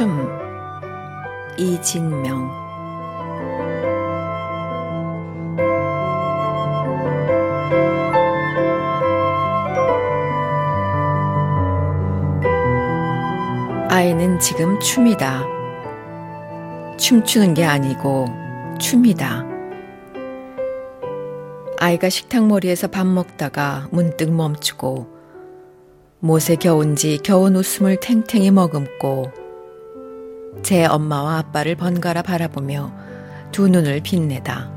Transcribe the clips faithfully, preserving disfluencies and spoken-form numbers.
춤 이진명. 아이는 지금 춤이다. 춤추는 게 아니고 춤이다. 아이가 식탁머리에서 밥 먹다가 문득 멈추고 못에 겨운지 겨운 웃음을 탱탱히 머금고 제 엄마와 아빠를 번갈아 바라보며 두 눈을 빛내다.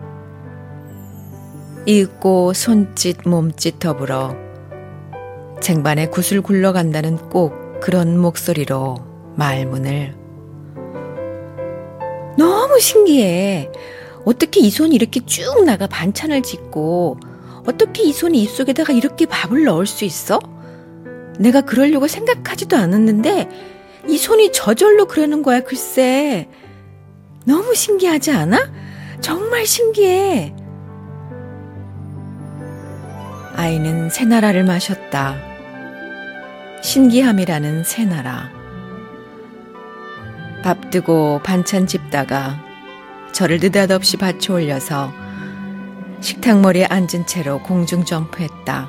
이윽고 손짓 몸짓 더불어 쟁반에 굿을 굴러간다는 꼭 그런 목소리로 말문을. 너무 신기해. 어떻게 이 손이 이렇게 쭉 나가 반찬을 짓고 어떻게 이 손이 입속에다가 이렇게 밥을 넣을 수 있어? 내가 그러려고 생각하지도 않았는데 이 손이 저절로 그러는 거야. 글쎄. 너무 신기하지 않아? 정말 신기해. 아이는 새나라를 마셨다. 신기함이라는 새나라. 밥 뜨고 반찬 집다가 저를 느닷없이 받쳐 올려서 식탁머리에 앉은 채로 공중 점프했다.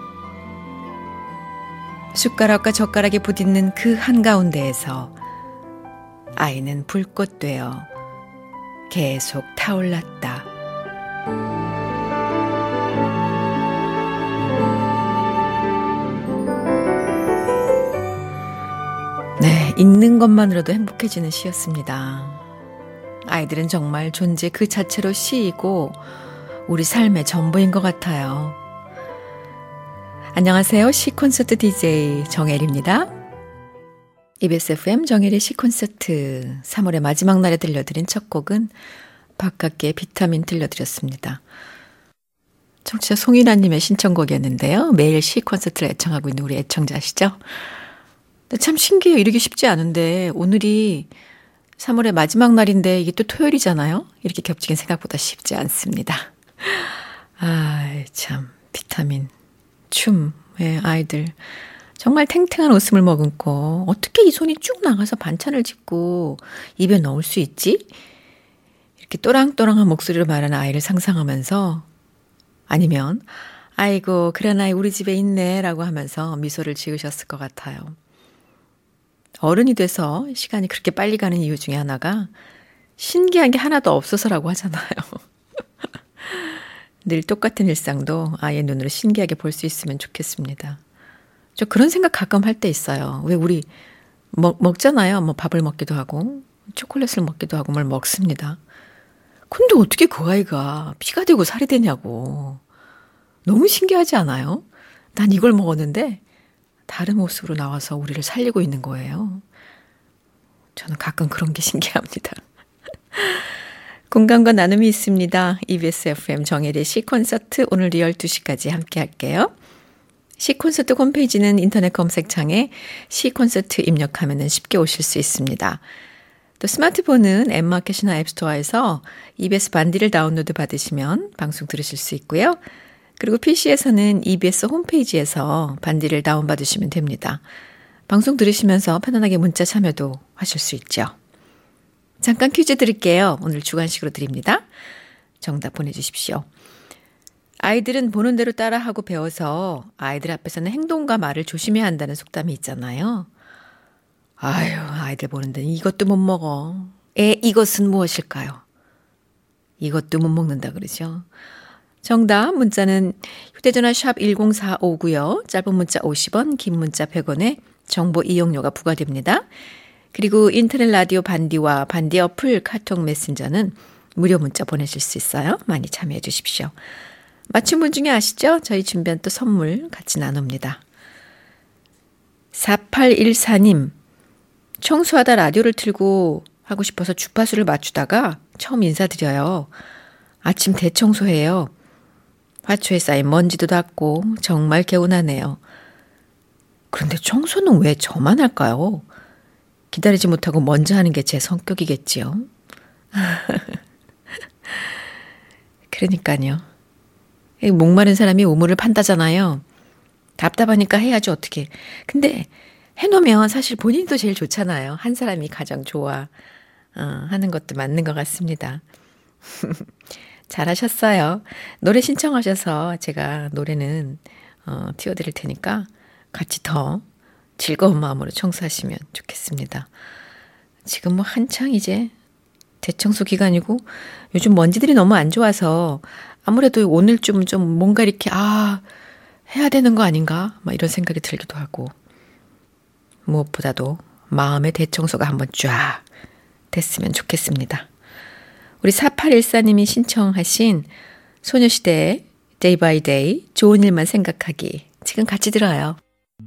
숟가락과 젓가락이 부딪는 그 한가운데에서 아이는 불꽃 되어 계속 타올랐다. 네, 읽는 것만으로도 행복해지는 시였습니다. 아이들은 정말 존재 그 자체로 시이고 우리 삶의 전부인 것 같아요. 안녕하세요. 시콘서트 디제이 정혜리입니다. 이비에스 에프엠 정혜리 시콘서트 삼월의 마지막 날에 들려드린 첫 곡은 박학기의 비타민 들려드렸습니다. 청취자 송인아님의 신청곡이었는데요. 매일 시콘서트를 애청하고 있는 우리 애청자시죠? 참 신기해요. 이러기 쉽지 않은데 오늘이 삼월의 마지막 날인데 이게 또 토요일이잖아요. 이렇게 겹치긴 생각보다 쉽지 않습니다. 아, 참 비타민, 춤, 예, 아이들 정말 탱탱한 웃음을 머금고 어떻게 이 손이 쭉 나가서 반찬을 짓고 입에 넣을 수 있지? 이렇게 또랑또랑한 목소리로 말하는 아이를 상상하면서 아니면 아이고 그런 아이 우리 집에 있네 라고 하면서 미소를 지으셨을 것 같아요. 어른이 돼서 시간이 그렇게 빨리 가는 이유 중에 하나가 신기한 게 하나도 없어서라고 하잖아요. 늘 똑같은 일상도 아이의 눈으로 신기하게 볼 수 있으면 좋겠습니다. 저 그런 생각 가끔 할 때 있어요. 왜 우리 먹, 먹잖아요. 뭐 밥을 먹기도 하고 초콜릿을 먹기도 하고 뭘 먹습니다. 근데 어떻게 그 아이가 피가 되고 살이 되냐고. 너무 신기하지 않아요? 난 이걸 먹었는데 다른 모습으로 나와서 우리를 살리고 있는 거예요. 저는 가끔 그런 게 신기합니다. 공감과 나눔이 있습니다. 이비에스 에프엠 정혜리의 시콘서트 오늘 열두 시까지 함께 할게요. 시콘서트 홈페이지는 인터넷 검색창에 시콘서트 입력하면 쉽게 오실 수 있습니다. 또 스마트폰은 앱마켓이나 앱스토어에서 이비에스 반디를 다운로드 받으시면 방송 들으실 수 있고요. 그리고 피시에서는 이비에스 홈페이지에서 반디를 다운받으시면 됩니다. 방송 들으시면서 편안하게 문자 참여도 하실 수 있죠. 잠깐 퀴즈 드릴게요. 오늘 주관식으로 드립니다. 정답 보내주십시오. 아이들은 보는 대로 따라하고 배워서 아이들 앞에서는 행동과 말을 조심해야 한다는 속담이 있잖아요. 아유, 아이들 보는 데는 이것도 못 먹어. 에, 이것은 무엇일까요? 이것도 못 먹는다 그러죠. 정답 문자는 휴대전화 샵 일공사오고요. 짧은 문자 오십 원, 긴 문자 백 원에 정보 이용료가 부과됩니다. 그리고 인터넷 라디오 반디와 반디 어플 카톡 메신저는 무료 문자 보내실 수 있어요. 많이 참여해 주십시오. 맞춘 분 중에 아시죠? 저희 준비한 또 선물 같이 나눕니다. 사팔일사 님, 청소하다 라디오를 틀고 하고 싶어서 주파수를 맞추다가 처음 인사드려요. 아침 대청소해요. 화초에 쌓인 먼지도 닦고 정말 개운하네요. 그런데 청소는 왜 저만 할까요? 기다리지 못하고 먼저 하는 게 제 성격이겠지요. 그러니까요. 목마른 사람이 우물을 판다잖아요. 답답하니까 해야지 어떻게. 근데 해놓으면 사실 본인도 제일 좋잖아요. 한 사람이 가장 좋아 어, 하는 것도 맞는 것 같습니다. 잘하셨어요. 노래 신청하셔서 제가 노래는 어, 띄워드릴 테니까 같이 더 즐거운 마음으로 청소하시면 좋겠습니다. 지금 뭐 한창 이제 대청소 기간이고 요즘 먼지들이 너무 안 좋아서 아무래도 오늘쯤 좀 뭔가 이렇게 아 해야 되는 거 아닌가 막 이런 생각이 들기도 하고 무엇보다도 마음의 대청소가 한번 쫙 됐으면 좋겠습니다. 우리 사팔일사님이 신청하신 소녀시대의 Day by Day 좋은 일만 생각하기 지금 같이 들어요.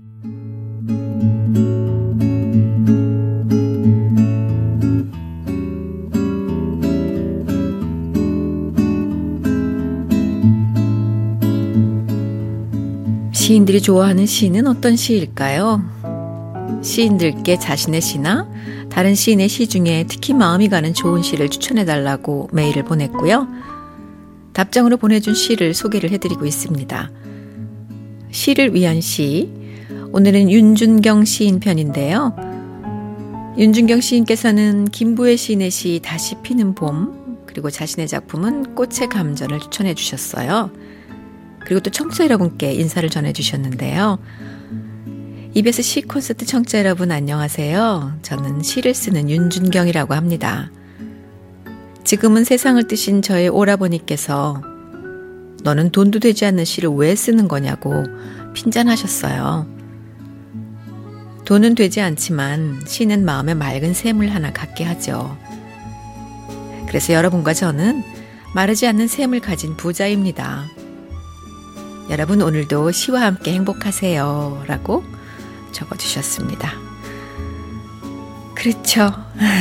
시인들이 좋아하는 시는 어떤 시일까요? 시인들께 자신의 시나 다른 시인의 시 중에 특히 마음이 가는 좋은 시를 추천해달라고 메일을 보냈고요. 답장으로 보내준 시를 소개를 해드리고 있습니다. 시를 위한 시, 오늘은 윤준경 시인 편인데요. 윤준경 시인께서는 김부혜 시인의 시 다시 피는 봄, 그리고 자신의 작품은 꽃의 감전을 추천해 주셨어요. 그리고 또 청취자 여러분께 인사를 전해주셨는데요. 이비에스 시 콘서트 청취자 여러분 안녕하세요. 저는 시를 쓰는 윤준경이라고 합니다. 지금은 세상을 뜨신 저의 오라버니께서 너는 돈도 되지 않는 시를 왜 쓰는 거냐고 핀잔하셨어요. 돈은 되지 않지만 시는 마음에 맑은 샘을 하나 갖게 하죠. 그래서 여러분과 저는 마르지 않는 샘을 가진 부자입니다. 여러분 오늘도 시와 함께 행복하세요 라고 적어주셨습니다. 그렇죠.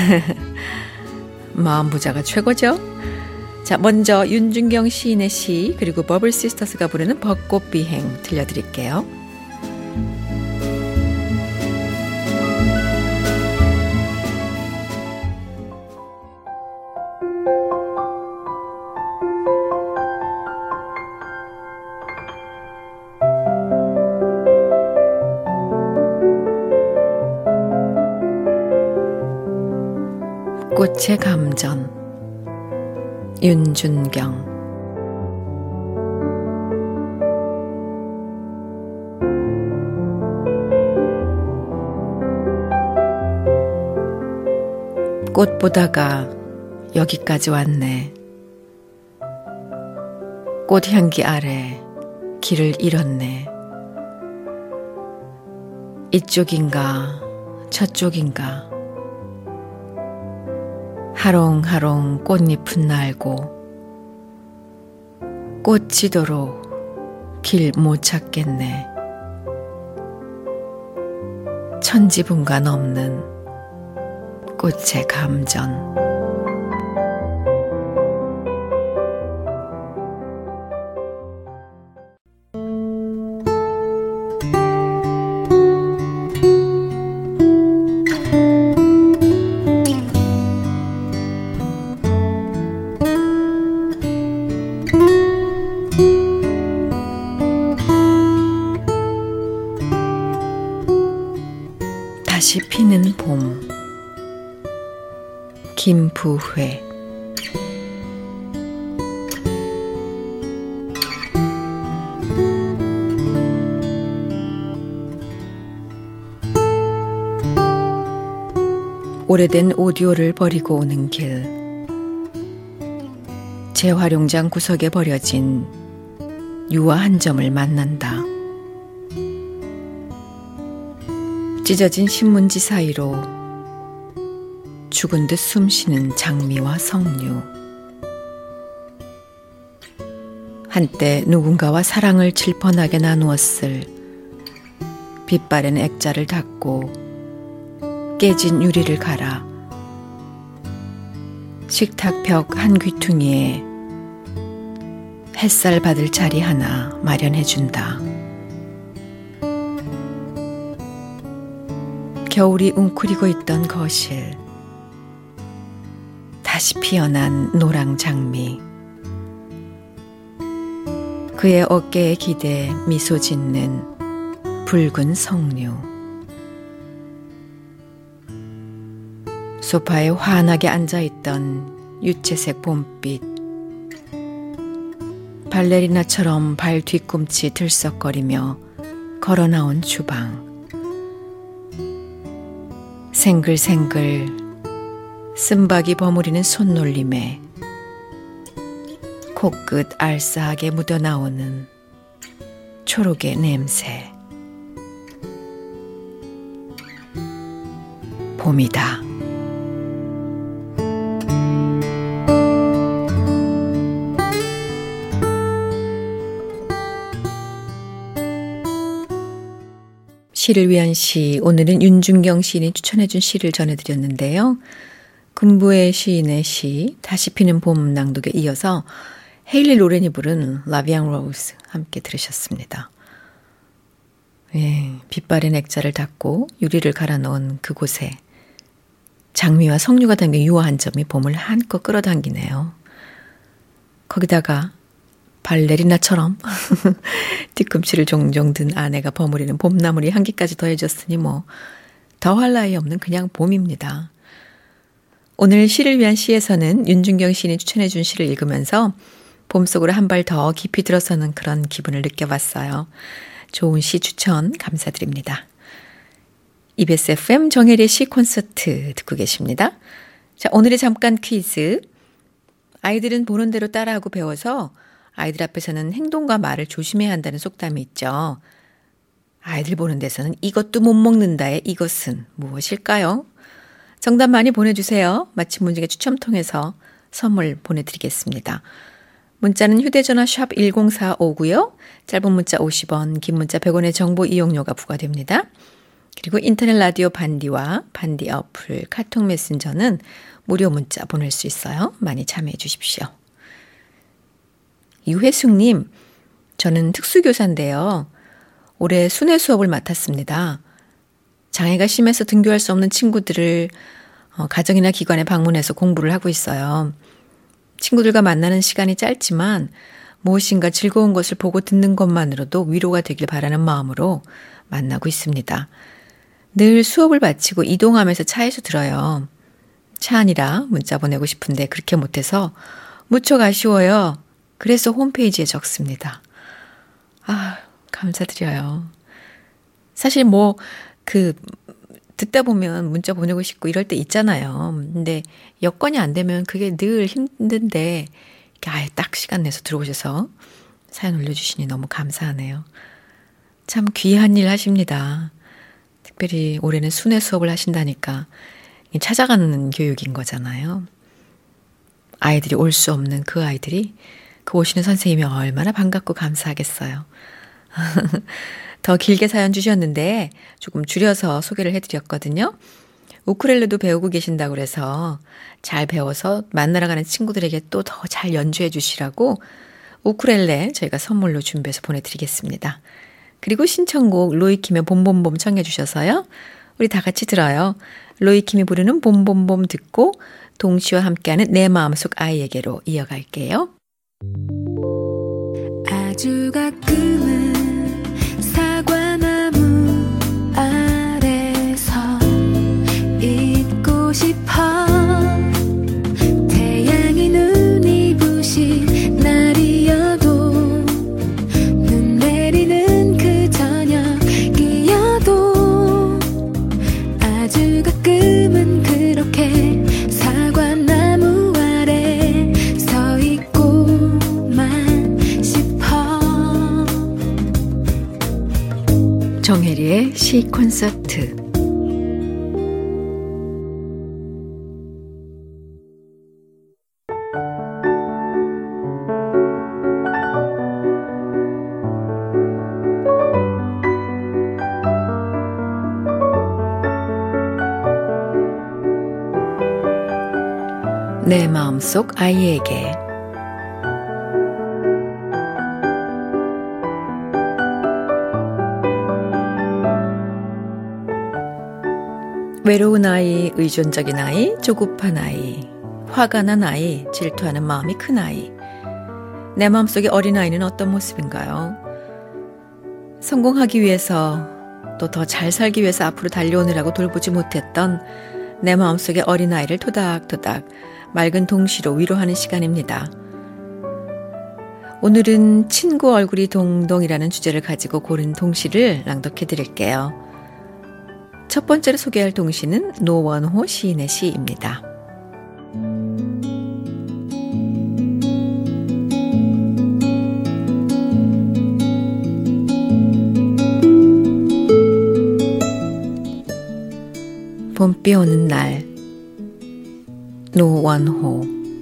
마음 부자가 최고죠. 자, 먼저 윤준경 시인의 시 그리고 버블 시스터스가 부르는 벚꽃 비행 들려드릴게요. 꽃의 감전 윤준경. 꽃 보다가 여기까지 왔네. 꽃향기 아래 길을 잃었네. 이쪽인가 저쪽인가. 하롱하롱 꽃잎은 날고 꽃지도록 길 못 찾겠네. 천지분간 없는 꽃의 감전. 다시 피는 봄. 김부회. 오래된 오디오를 버리고 오는 길. 재활용장 구석에 버려진 유화 한 점을 만난다. 찢어진 신문지 사이로 죽은 듯 숨쉬는 장미와 석류. 한때 누군가와 사랑을 질펀하게 나누었을 빛바랜 액자를 닦고 깨진 유리를 갈아 식탁 벽 한 귀퉁이에 햇살 받을 자리 하나 마련해준다. 겨울이 웅크리고 있던 거실. 다시 피어난 노랑 장미. 그의 어깨에 기대 미소 짓는 붉은 석류. 소파에 환하게 앉아있던 유채색 봄빛, 발레리나처럼 발 뒤꿈치 들썩거리며 걸어나온 주방, 생글생글 쓴박이 버무리는 손놀림에 코끝 알싸하게 묻어나오는 초록의 냄새. 봄이다. 시를 위한 시, 오늘은 윤중경 시인이 추천해준 시를 전해드렸는데요. 군부의 시인의 시 다시 피는 봄 낭독에 이어서 헤일리 로렌이 부른 라비앙 로즈 함께 들으셨습니다. 예, 빛바랜 액자를 닫고 유리를 갈아 넣은 그곳에 장미와 석류가 담긴 유화 한 점이 봄을 한껏 끌어당기네요. 거기다가 발레리나처럼 뒤꿈치를 종종 든 아내가 버무리는 봄나물이 향기까지 더해졌으니 뭐 더할 나위 없는 그냥 봄입니다. 오늘 시를 위한 시에서는 윤중경 시인이 추천해 준 시를 읽으면서 봄 속으로 한 발 더 깊이 들어서는 그런 기분을 느껴봤어요. 좋은 시 추천 감사드립니다. 이비에스 에프엠 정혜리의 시 콘서트 듣고 계십니다. 자, 오늘의 잠깐 퀴즈. 아이들은 보는 대로 따라하고 배워서 아이들 앞에서는 행동과 말을 조심해야 한다는 속담이 있죠. 아이들 보는 데서는 이것도 못 먹는다의 이것은 무엇일까요? 정답 많이 보내주세요. 맞힌 분에게 추첨 통해서 선물 보내드리겠습니다. 문자는 휴대전화 샵 일공사오고요. 짧은 문자 오십 원, 긴 문자 백 원의 정보 이용료가 부과됩니다. 그리고 인터넷 라디오 반디와 반디 어플, 카톡 메신저는 무료 문자 보낼 수 있어요. 많이 참여해 주십시오. 유혜숙님, 저는 특수교사인데요. 올해 순회 수업을 맡았습니다. 장애가 심해서 등교할 수 없는 친구들을 가정이나 기관에 방문해서 공부를 하고 있어요. 친구들과 만나는 시간이 짧지만 무엇인가 즐거운 것을 보고 듣는 것만으로도 위로가 되길 바라는 마음으로 만나고 있습니다. 늘 수업을 마치고 이동하면서 차에서 들어요. 차 안이라 문자 보내고 싶은데 그렇게 못해서 무척 아쉬워요. 그래서 홈페이지에 적습니다. 아, 감사드려요. 사실 뭐, 그, 듣다 보면 문자 보내고 싶고 이럴 때 있잖아요. 근데 여건이 안 되면 그게 늘 힘든데, 아예 딱 시간 내서 들어오셔서 사연 올려주시니 너무 감사하네요. 참 귀한 일 하십니다. 특별히 올해는 순회 수업을 하신다니까 찾아가는 교육인 거잖아요. 아이들이 올 수 없는 그 아이들이 그 오시는 선생님이 얼마나 반갑고 감사하겠어요. 더 길게 사연 주셨는데 조금 줄여서 소개를 해드렸거든요. 우쿨렐레도 배우고 계신다고 그래서 잘 배워서 만나러 가는 친구들에게 또 더 잘 연주해 주시라고 우쿨렐레 저희가 선물로 준비해서 보내드리겠습니다. 그리고 신청곡 로이킴의 봄봄봄 청해 주셔서요. 우리 다 같이 들어요. 로이킴이 부르는 봄봄봄 듣고 동시와 함께하는 내 마음속 아이에게로 이어갈게요. 아주 가끔은 사과나무 아래서 있고 싶어. 태양이 눈이 부신 날이어도 눈 내리는 그 저녁이어도 아주 가끔은 그렇게 사과나무 아래 서 있고만 싶어. 정혜리의 시 콘서트. 내 마음속 아이에게. 외로운 아이, 의존적인 아이, 조급한 아이, 화가 난 아이, 질투하는 마음이 큰 아이. 내 마음속의 어린아이는 어떤 모습인가요? 성공하기 위해서 또 더 잘 살기 위해서 앞으로 달려오느라고 돌보지 못했던 내 마음속의 어린아이를 토닥토닥 맑은 동시로 위로하는 시간입니다. 오늘은 친구 얼굴이 동동이라는 주제를 가지고 고른 동시를 낭독해 드릴게요. 첫 번째로 소개할 동시는 노원호 시인의 시입니다. 봄비 오는 날, 노원호.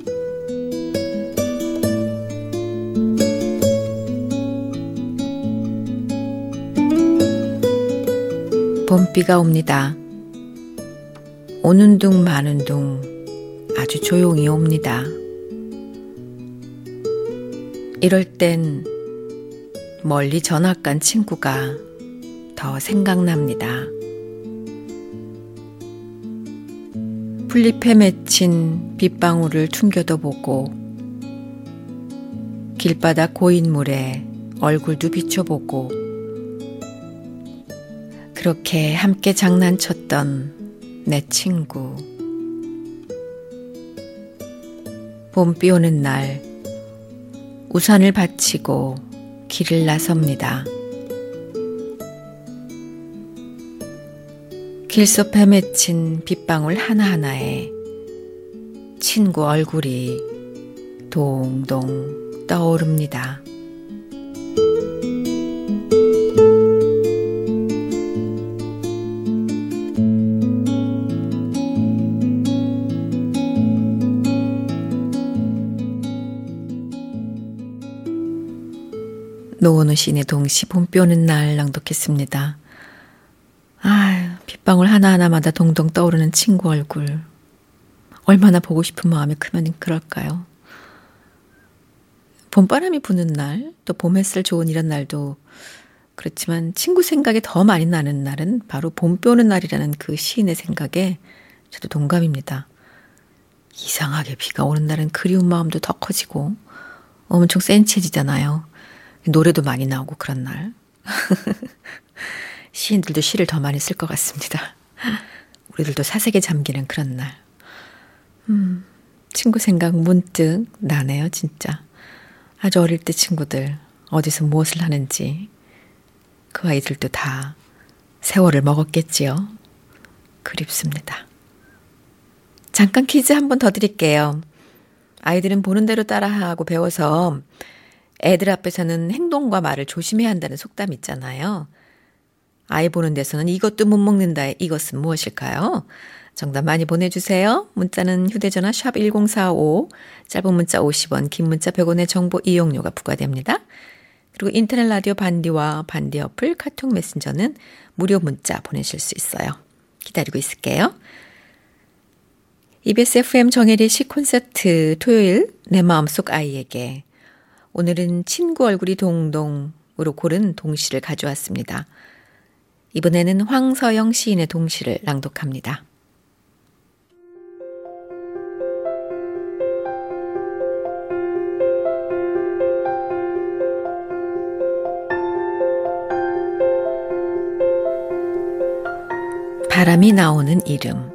봄비가 옵니다. 오는 둥 마는 둥 아주 조용히 옵니다. 이럴 땐 멀리 전학 간 친구가 더 생각납니다. 풀잎에 맺힌 빗방울을 퉁겨도 보고 길바닥 고인물에 얼굴도 비춰보고 그렇게 함께 장난쳤던 내 친구. 봄비 오는 날 우산을 받치고 길을 나섭니다. 길섭에 맺힌 빗방울 하나하나에 친구 얼굴이 동동 떠오릅니다. 노원호 시인의 동시 봄비 오는 날 낭독했습니다. 아유, 빗방울 하나하나마다 동동 떠오르는 친구 얼굴. 얼마나 보고 싶은 마음이 크면 그럴까요? 봄바람이 부는 날, 또 봄 햇살 좋은 이런 날도 그렇지만 친구 생각이 더 많이 나는 날은 바로 봄비 오는 날이라는 그 시인의 생각에 저도 동감입니다. 이상하게 비가 오는 날은 그리운 마음도 더 커지고 엄청 센치해지잖아요. 노래도 많이 나오고 그런 날. 시인들도 시를 더 많이 쓸 것 같습니다. 우리들도 사색에 잠기는 그런 날. 음, 친구 생각 문득 나네요, 진짜. 아주 어릴 때 친구들 어디서 무엇을 하는지 그 아이들도 다 세월을 먹었겠지요. 그립습니다. 잠깐 퀴즈 한 번 더 드릴게요. 아이들은 보는 대로 따라하고 배워서 애들 앞에서는 행동과 말을 조심해야 한다는 속담 있잖아요. 아이 보는 데서는 이것도 못 먹는다의 이것은 무엇일까요? 정답 많이 보내주세요. 문자는 휴대전화 샵 일공사오, 짧은 문자 오십 원, 긴 문자 백 원의 정보 이용료가 부과됩니다. 그리고 인터넷 라디오 반디와 반디 어플 카톡 메신저는 무료 문자 보내실 수 있어요. 기다리고 있을게요. 이비에스 에프엠 정혜리 시 콘서트 토요일 내 마음속 아이에게 오늘은 친구 얼굴이 동동으로 고른 동시를 가져왔습니다. 이번에는 황서영 시인의 동시를 낭독합니다. 바람이 나오는 이름.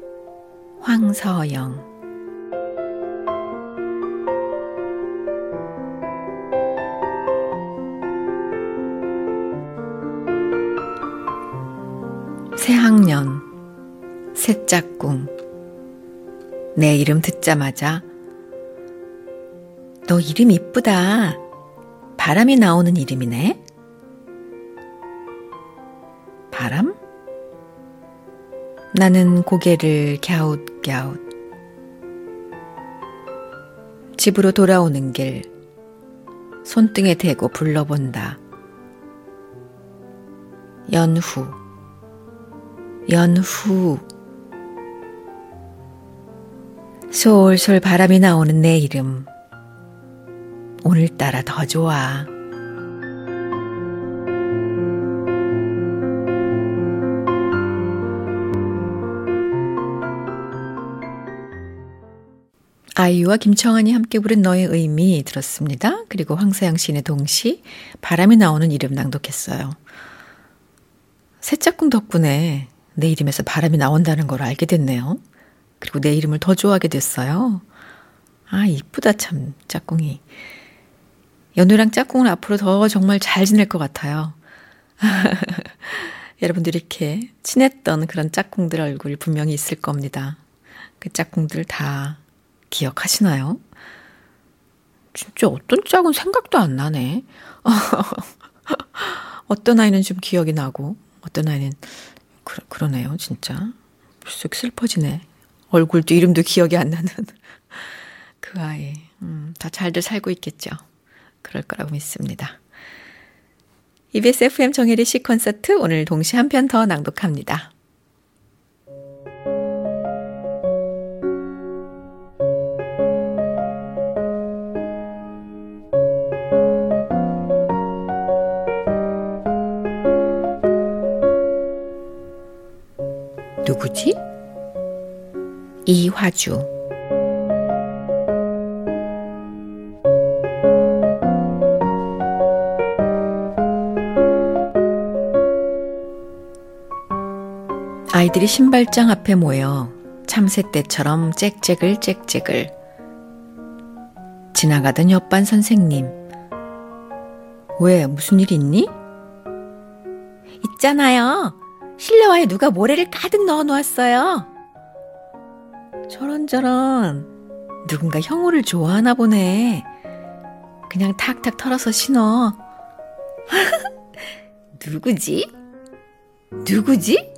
황서영. 새학년, 새 짝꿍. 내 이름 듣자마자 너 이름 이쁘다. 바람이 나오는 이름이네. 바람? 나는 고개를 갸웃갸웃. 집으로 돌아오는 길 손등에 대고 불러본다. 연후, 연후. 솔솔 바람이 나오는 내 이름 오늘따라 더 좋아. 아이유와 김청한이 함께 부른 너의 의미 들었습니다. 그리고 황서영 시인의 동시 바람이 나오는 이름 낭독했어요. 새 짝꿍 덕분에 내 이름에서 바람이 나온다는 걸 알게 됐네요. 그리고 내 이름을 더 좋아하게 됐어요. 아, 이쁘다 참 짝꿍이. 연우랑 짝꿍은 앞으로 더 정말 잘 지낼 것 같아요. 여러분들이 이렇게 친했던 그런 짝꿍들 얼굴 분명히 있을 겁니다. 그 짝꿍들 다 기억하시나요? 진짜 어떤 짝은 생각도 안 나네. 어떤 아이는 좀 기억이 나고 어떤 아이는 그, 그러네요. 진짜 벌써 슬퍼지네. 얼굴도 이름도 기억이 안 나는 그 아이. 음, 다 잘들 살고 있겠죠. 그럴 거라고 믿습니다. 이비에스 에프엠 정혜리 씨 콘서트 오늘 동시에 한 편 더 낭독합니다. 누구지? 이화주. 아이들이 신발장 앞에 모여 참새 떼처럼 짹짹을 짹짹을. 지나가던 옆반 선생님. 왜, 무슨 일 있니? 있잖아요. 실내화에 누가 모래를 가득 넣어 놓았어요. 저런저런. 누군가 형우를 좋아하나 보네. 그냥 탁탁 털어서 신어. 누구지? 누구지?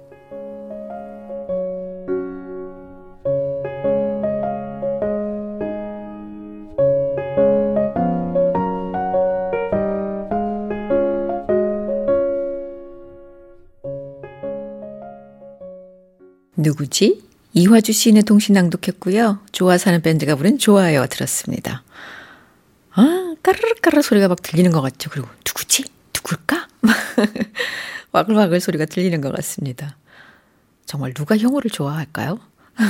누구지? 이화주 시인의 동시 낭독했고요. 좋아서 하는 밴드가 부른 좋아요 들었습니다. 아, 까르르까르 소리가 막 들리는 것 같죠. 그리고 누구지? 누굴까? 와글와글 소리가 들리는 것 같습니다. 정말 누가 형우를 좋아할까요?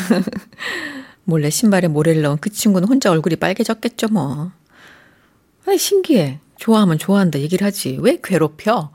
몰래 신발에 모래를 넣은 그 친구는 혼자 얼굴이 빨개졌겠죠 뭐. 아니, 신기해. 좋아하면 좋아한다 얘기를 하지. 왜 괴롭혀?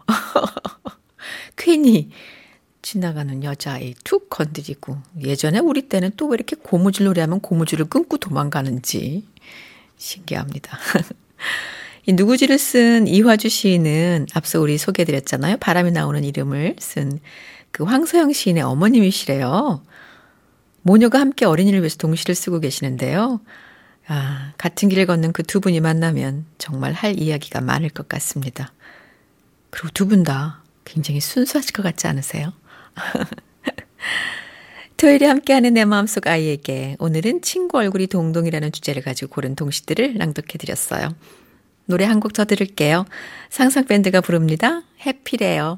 괜히 지나가는 여자아이 툭 건드리고. 예전에 우리 때는 또 왜 이렇게 고무줄 놀이하면 고무줄을 끊고 도망가는지 신기합니다. 이 누구지를 쓴 이화주 시인은 앞서 우리 소개해드렸잖아요. 바람이 나오는 이름을 쓴 그 황서영 시인의 어머님이시래요. 모녀가 함께 어린이를 위해서 동시를 쓰고 계시는데요. 아, 같은 길을 걷는 그 두 분이 만나면 정말 할 이야기가 많을 것 같습니다. 그리고 두 분 다 굉장히 순수하실 것 같지 않으세요? 토요일에 함께하는 내 마음속 아이에게 오늘은 친구 얼굴이 동동이라는 주제를 가지고 고른 동시들을 낭독해드렸어요. 노래 한 곡 더 들을게요. 상상밴드가 부릅니다. 해피래요.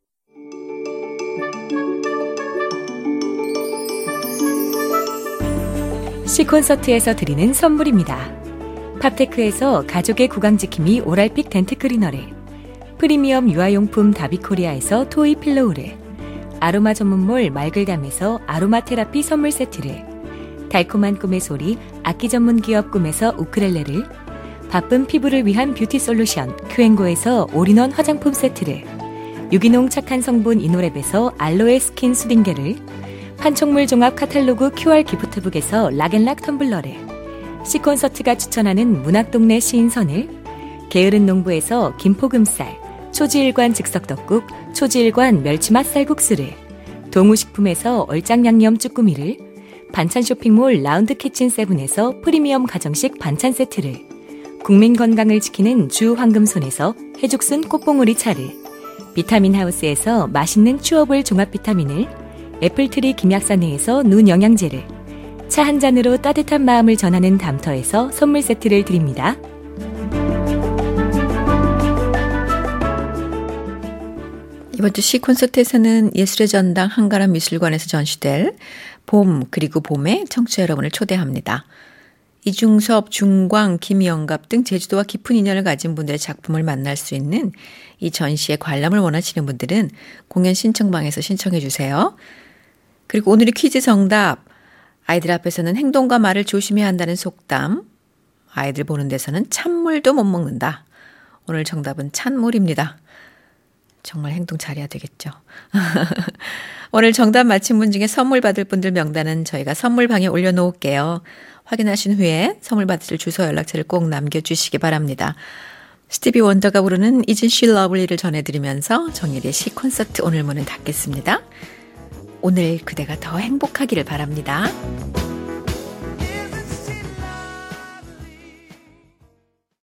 C콘서트에서 드리는 선물입니다. 팝테크에서 가족의 구강지킴이 오랄픽 덴트클리너를, 프리미엄 유아용품 다비코리아에서 토이 필로우를, 아로마 전문몰 말글담에서 아로마 테라피 선물 세트를, 달콤한 꿈의 소리 악기 전문 기업 꿈에서 우크렐레를, 바쁜 피부를 위한 뷰티 솔루션 큐앤고에서 올인원 화장품 세트를, 유기농 착한 성분 이노랩에서 알로에 스킨 수딩게를, 판촉물 종합 카탈로그 큐알 기프트북에서 락앤락 텀블러를, C콘서트가 추천하는 문학동네 시인선을, 게으른 농부에서 김포금쌀, 초지일관 즉석떡국, 초지일관 멸치맛 쌀국수를, 동우식품에서 얼짱양념 쭈꾸미를, 반찬 쇼핑몰 라운드 키친 세븐에서 프리미엄 가정식 반찬 세트를, 국민 건강을 지키는 주 황금손에서 해죽순 꽃봉오리 차를, 비타민 하우스에서 맛있는 추어볼 종합 비타민을, 애플트리 김약사내에서 눈 영양제를, 차 한 잔으로 따뜻한 마음을 전하는 담터에서 선물 세트를 드립니다. 이번 주 C콘서트에서는 예술의 전당 한가람 미술관에서 전시될 봄 그리고 봄에 청취자 여러분을 초대합니다. 이중섭, 중광, 김영갑 등 제주도와 깊은 인연을 가진 분들의 작품을 만날 수 있는 이 전시에 관람을 원하시는 분들은 공연 신청방에서 신청해 주세요. 그리고 오늘의 퀴즈 정답, 아이들 앞에서는 행동과 말을 조심해야 한다는 속담, 아이들 보는 데서는 찬물도 못 먹는다. 오늘 정답은 찬물입니다. 정말 행동 잘해야 되겠죠. 오늘 정답 맞힌 분 중에 선물 받을 분들 명단은 저희가 선물방에 올려놓을게요. 확인하신 후에 선물 받으실 주소 연락처를 꼭 남겨주시기 바랍니다. 스티비 원더가 부르는 Isn't She Lovely를 전해드리면서 정혜리의 시 콘서트 오늘 문은 닫겠습니다. 오늘 그대가 더 행복하기를 바랍니다.